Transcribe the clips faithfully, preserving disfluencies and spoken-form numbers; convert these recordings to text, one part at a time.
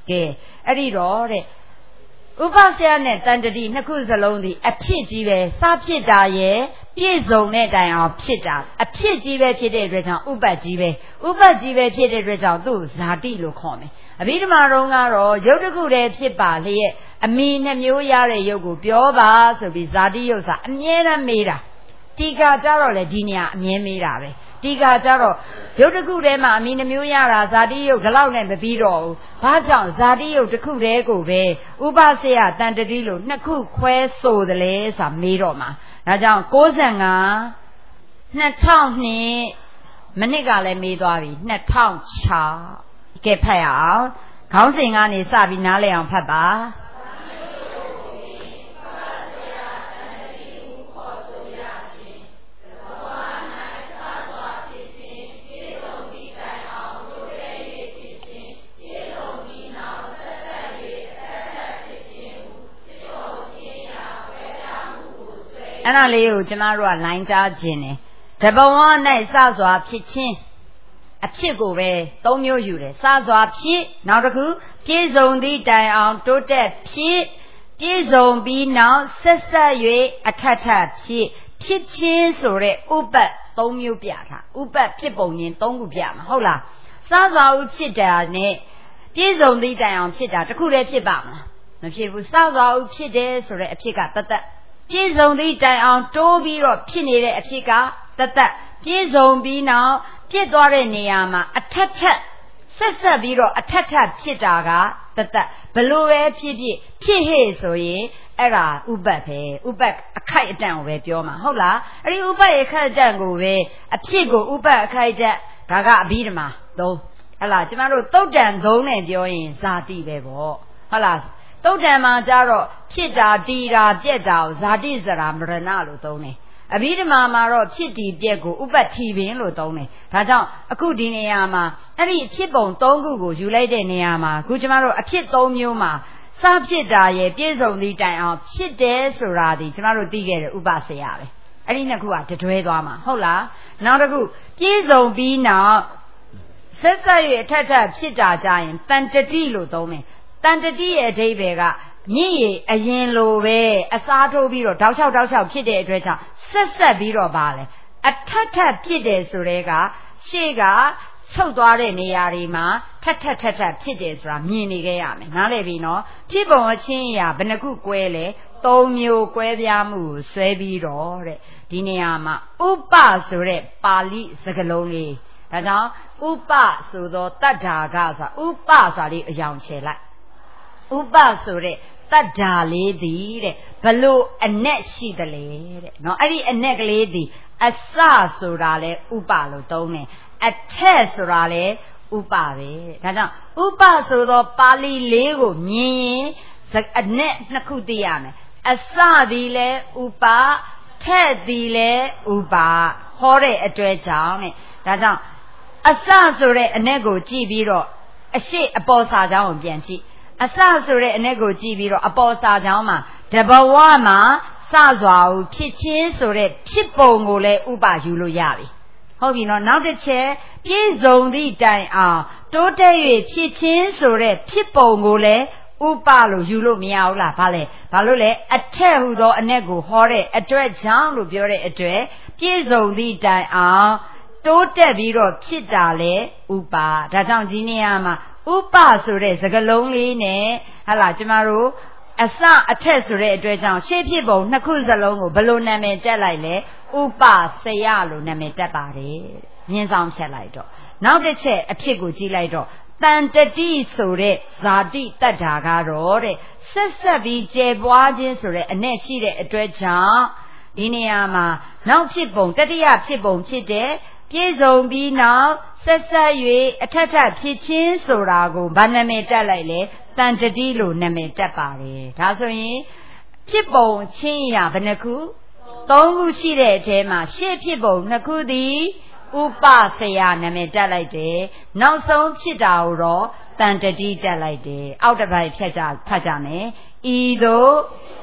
ကဲအဲ့ဒီတော့တဲ့ဥပဆရာနဲ့တန်တတိနှစ်ခုစလုံးဒီအဖြစ်ကြီးပဲစဖြစ်တာရဲ့ပြည့်စုံတဲ့တိုင်အောင်ဖြစ်တာအဖြစ်ကြီးပဲဖြစ်တဲ့အတွက်ကြောင့်ဥပတ်ကြီးပဲဥပတ်ကြီးပဲဖြစ်တဲ့အတွက်ကြောင့်သူ့ဇာတိလို့ခေါ်မယ်အဘိဓမ္မာတော်ကတော့ရုပ်တစ်ခုတည်းဖြစ်ပါလျက်အမိနှမျိုးရတဲ့ရုပ်ကိုပြောပါဆိုပြီးဇာတိရုပ်စာအမြဲတမ်းမေးတာတီကာကြတော့လေဒီနေရာအမြဲမေးတာပဲတီကာကြတော့ရုပ်တစ်ခုတည်းမှာအမိနှမျိုးရတာဇာတိရုပ်ဒီလောက်နဲ့မပြီးတော့ဘူးဘာကြောင့်ဇာတိရုပ်တစ်ခုတည်းကိုပဲဥပစေယတန်တတိလို့နှစ်ခုခွဲဆိုတယ်လေဆိုတာမေးတော့မှာဒါကြောင့်ကိုးဆယ်ငါ နှစ်ထောင်နှစ်မနစ်ကလည်းမေးသွားပြီနှစ်ထောင်ခြောက်ကဲဖတ်ရအောင်ခေါင်းစဉ်ကနေစပြီးနားလည်အောင်ဖတ်ပါအဲ့ဒါလေးကိုကျမတို့ကလိုင်းကြားခြင်းတယ်တဘဝ၌စစွာဖြစ်ခြင်းအဖြစ်ကိုပဲသုံးမျိုးယူတယ်စစွာဖြစ်နောက်တစ်ခုပြည့်စုံသည့်တိုင်အောင်တိုးတက်ဖြစ်ပြည့်စုံပြီးနောက်ဆက်ဆက်၍အထက်ထပ်ဖြစ်ဖြစ်ခြင်းဆိုတဲ့ဥပတ်သုံးမျိုးပြတာဥပတ်ဖြစ်ပုံချင်းသုံးခုပြမှာဟုတ်လားစစွာဥဖြစ်တာနဲ့ပြည့်စုံသည့်တိုင်အောင်ဖြစ်တာတစ်ခုတည်းဖြစ်ပါမလားမဖြစ်ဘူးစစွာဥဖြစ်တယ်ဆိုတဲ့အဖြစ်ကတသက်ပြည့်စုံသည့်တိုင်အောင်တိုးပြီးတော့ဖြစ်နေတဲ့အဖြစ်ကတသက်ပြည့်စုံပြီးနောက်ပြည့်သွားတဲ့နေရာမှာအထက်ထက်ဆက်ဆက်ပြီးတော့အထက်ထက်ဖြစ်တာကတသက်ဘလို့ပဲဖြစ်ဖြစ်ဖြစ်ဟဲ့ဆိုရင်အဲ့ဒါဥပတ်ပဲဥပတ်အခိုက်အတန့်ကိုပဲပြောမှာဟုတ်လားအဲ့ဒီဥပတ်ရဲ့အခိုက်အတန့်ကိုပဲအဖြစ်ကိုဥပတ်အခိုက်အတန့်ဒါကအဘိဓမ္မာသုံးဟဲ့လားကျမတို့သုတ်တန်သုံးနဲ့ပြောရင်ဇာတိပဲပေါ့ဟုတ်လားသုတ်တန်မှာကြတော့ဖြစ်တာတီတာပြက်တာကိုဇာတိစရာမရဏလို့သုံးတယ်အဘိဓမ္မာမှာတော့ဖြစ်တီပြက်ကိုဥပတ်ထီပင်လို့သုံးတယ်ဒါကြောင့်အခုဒီနေရာမှာအဲ့ဒီဖြစ်ပုံသုံးခုကိုယူလိုက်တဲ့နေရာမှာအခုကျမတို့အဖြစ်သုံးမျိုးမှာစဖြစ်တာရဲ့ပြည့်စုံသည့်တိုင်အောင်ဖြစ်တယ်ဆိုတာဒီကျမတို့သိခဲ့တယ်ဥပစေယပဲအဲ့ဒီနှစ်ခုကတတွဲသွားမှာဟုတ်လားနောက်တစ်ခုပြည့်စုံပြီးနောက်ဆက်ဆက်၍အထက်ထပ်ဖြစ်တာကြရင်တန်တတိလို့သုံးတယ်တန်တတိရဲ့အဓိပ္ပာယ်ကမြင့်ရအရင်လိုပဲအစားထိုးပြီးတော့တောက်လျှောက်တောက်လျှောက်ဖြစ်တဲ့အတွက်ကြောင့်ဆက်ဆက်ပြီးတော့ပါလေအထက်ထပ်ဖြစ်တယ်ဆိုတဲ့ကရှေ့ကချုပ်သွားတဲ့နေရာတွေမှာထက်ထက်ထက်ထက်ဖြစ်တယ်ဆိုတာမြင်နေခဲ့ရမယ်နားလည်ပြီနော်ဖြစ်ပုံအချင်းအရာဘယ်နှခုကွဲလဲသုံးမျိုးကွဲပြားမှုကိုဆွဲပြီးတော့တဲ့ဒီနေရာမှာဥပဆိုတဲ့ပါဠိစကားလုံးလေးဒါကြောင့်ဥပဆိုသောတတ္ထာကဆိုတာဥပဆိုတာလေးအယောင်ချယ်လိုက်ဥပဆိုတဲ့တတ္ထာလေးသည်တဲ့ဘလို့အ내ရှိတယ်လေတဲ့နော်အဲ့ဒီအ내ကလေးသည်အစဆိုတာလဲဥပလို့သုံးတယ်အထက်ဆိုတာလဲဥပပဲဒါကြောင့်ဥပဆိုသောပါဠိလေးကိုမြင်ရင်အ내နှစ်ခုသိရမယ်အစသည်လဲဥပထက်သည်လဲဥပဟောတဲ့အတွက်ကြောင့်တဲ့ဒါကြောင့်အစဆိုတဲ့အ내ကိုကြည့်ပြီးတော့အရှိအပေါ်စာကြောင်းကိုပြန်ကြည့်အစဆိုတဲ့အ내ကိုကြည့်ပြီးတော့အပေါ်စာကြောင်းမှာတဘဝမှာစစွာဟုဖြစ်ချင်းဆိုတဲ့ဖြစ်ပုံကိုလည်းဥပယူလို့ရပြီဟုတ်ပြီနော်နောက်တစ်ချက်ပြည့်စုံသည့်တိုင်အောင်တိုးတက်၍ဖြစ်ချင်းဆိုတဲ့ဖြစ်ပုံကိုလည်းဥပလို့ယူလို့မရဘူးလားဘာလဲဘာလို့လဲအထက်ဟူသောအ내ကိုဟောတဲ့အတွက်ကြောင့်လို့ပြောတဲ့အတွက်ပြည့်စုံသည့်တိုင်အောင်တိုးတက်ပြီးတော့ဖြစ်တာလေဥပဒါကြောင့်ဒီနေရာမှာဥပဆိုတဲ့စကားလုံးလေးနဲ့ဟာလာကျမတို့အစအထက်ဆိုတဲ့အတွက်ကြောင့်ရှေ့ဖြစ်ပုံနှစ်ခုစလုံးကိုဘယ်လိုနာမည်တက်လိုက်လဲဥပစေယလို့နာမည်တက်ပါတယ်မြင်းဆောင်ဖြတ်လိုက်တော့နောက်တစ်ချက်အဖြစ်ကိုကြည့်လိုက်တော့တန်တတိဆိုတဲ့ဇာတိတတ္ထာကတော့တဲ့ဆက်ဆက်ပြီးကျယ်ပွားခြင်းဆိုတဲ့အ내ရှိတဲ့အတွက်ကြောင့်ဒီနေရာမှာနောက်ဖြစ်ပုံတတိယဖြစ်ပုံဖြစ်တဲ့ပြည့်စုံပြီးနောက်ဆက်ဆက်၍အထက်ထပ်ဖြစ်ချင်းဆိုတာကိုဗာနာမည်တက်လိုက်လေတန်တတိလို့နာမည်တက်ပါတယ်ဒါဆိုရင်ဖြစ်ပုံချင်းရာဘယ်နှခုသုံးခုရှိတဲ့အထဲမှာရှေ့ဖြစ်ပုံနှစ်ခုသည်ဥပစေယနာမည်တက်လိုက်တယ်နောက်ဆုံးဖြစ်တာကိုတော့တန်တတိတက်လိုက်တယ်အောက်တစ်ပိုက်ဖြတ်ကြဖတ်ကြမယ်ဤသို့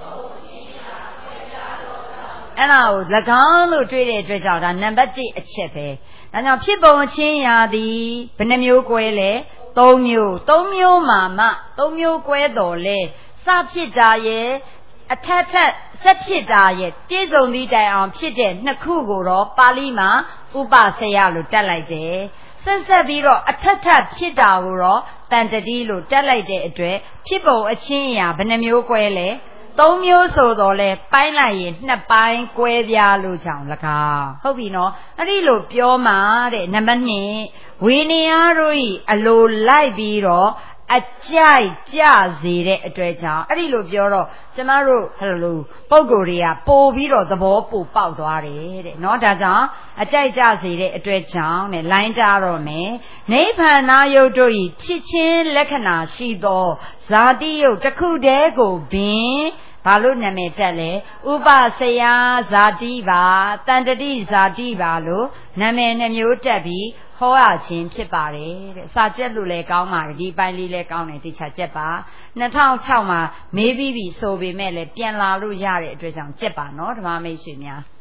အဲ့ဒါကို၎င်းလို့တွေ့တဲ့အတွက်ကြောင့်ဒါနံပါတ်တစ်အချက်ပဲဒါကြောင့်ဖြစ်ပုံအချင်းရာသည်ဘယ်နှမျိုးကွဲလဲသုံးမျိုးသုံးမျိုးမှာမှသုံးမျိုးကွဲတော်လဲစဖြစ်တာရဲ့အထက်ထက်ဆက်ဖြစ်တာရဲ့ပြည့်စုံသည့်တိုင်အောင်ဖြစ်တဲ့နှစ်ခုကိုတော့ပါဠိမှာဥပဆယလို့တက်လိုက်တယ်ဆက်ဆက်ပြီးတော့အထက်ထက်ဖြစ်တာကိုတော့တန်တတိလို့တက်လိုက်တဲ့အတွက်ဖြစ်ပုံအချင်းအရာဘယ်နှမျိုးကွဲလဲသုံးမျိုးဆိုတော့လဲပိုင်းလိုက်ရင်နှစ်ပိုင်းကွဲပြားလို့ကြောင့်၎င်းဟုတ်ပြီနော်အဲ့ဒီလိုပြောမှာတဲ့နံပါတ်နှစ်ဝိနည်းအားတို့ဤအလိုလိုက်ပြီးတော့အကြိုက်ကြစေတဲ့အတွက်ကြောင့်အဲ့ဒီလိုပြောတော့ကျမတို့ဟဲ့လို့ပုံကိုယ်တွေကပို့ပြီးတော့သဘောပို့ပေါက်သွားတယ်တဲ့နော်ဒါကြောင့်အကြိုက်ကြစေတဲ့အတွက်ကြောင့်တဲ့လိုင်းကြတော့မယ်နိဗ္ဗာန်ယုတ်တို့ဤဖြစ်ချင်းလက္ခဏာရှိသောဇာတိယုတ်တစ်ခုတည်းကိုပင်ဘာလို့နာမည်တက်လဲဥပဆရာဇာတိပါတန်တတိဇာတိပါလို့နာမည်နှမျိုးတက်ပြီးဟောရခြင်းဖြစ်ပါတယ်တဲ့စာကျက်လို့လည်းကောင်းပါတယ်ဒီပိုင်းလေးလည်းကောင်းတယ်သိချာကျက်ပါနှစ်ထောင်ခြောက်မှာမေးပြီးပြီဆိုပေမဲ့လည်းပြန်လာလို့ရတဲ့အတွက်ကြောင့်ကျက်ပါနော်ဓမ္မမိတ်ဆွေများ